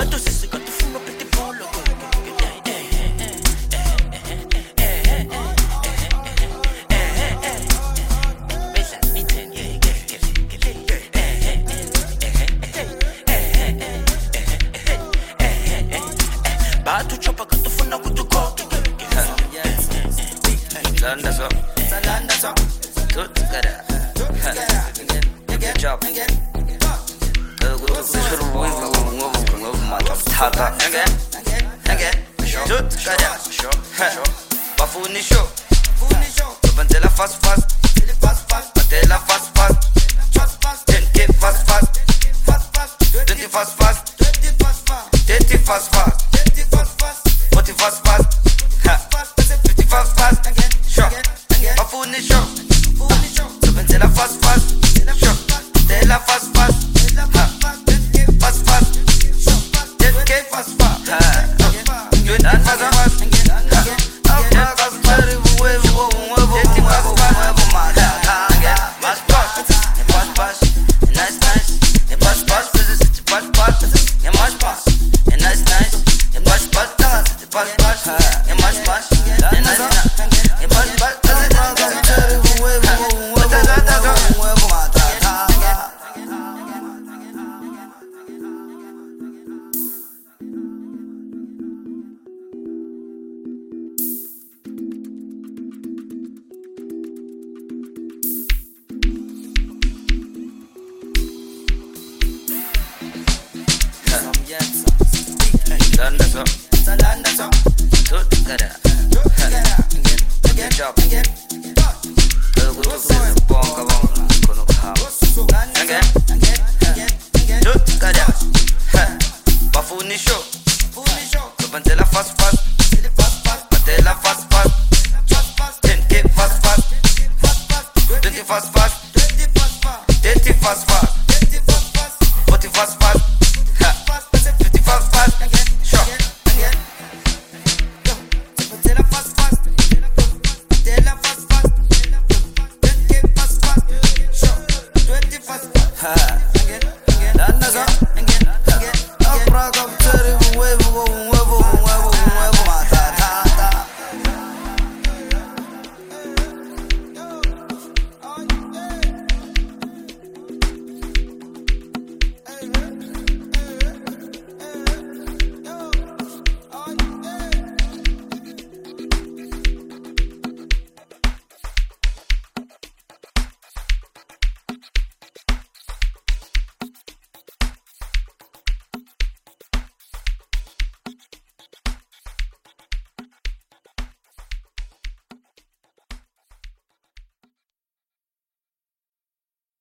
Bato sisi katufuna pete polo. Bato chopa katufuna kutukoke. Landa so. Good job. Bafuni show. Bandela fast fast. Bandela fast fast. 10K fast fast. 20 fast fast. 30 fast fast. 40 fast fast. 50 fast fast. Show. Bafuni show. Bandela fast fast. Show. Bandela fast fast. Fast fast. 10K fast fast. 20 fast fast. Bafuni show. Bandela fast fast. Bandela fast fast. 10K fast fast. 20 fast fast. 30 fast fast. 40 fast fast.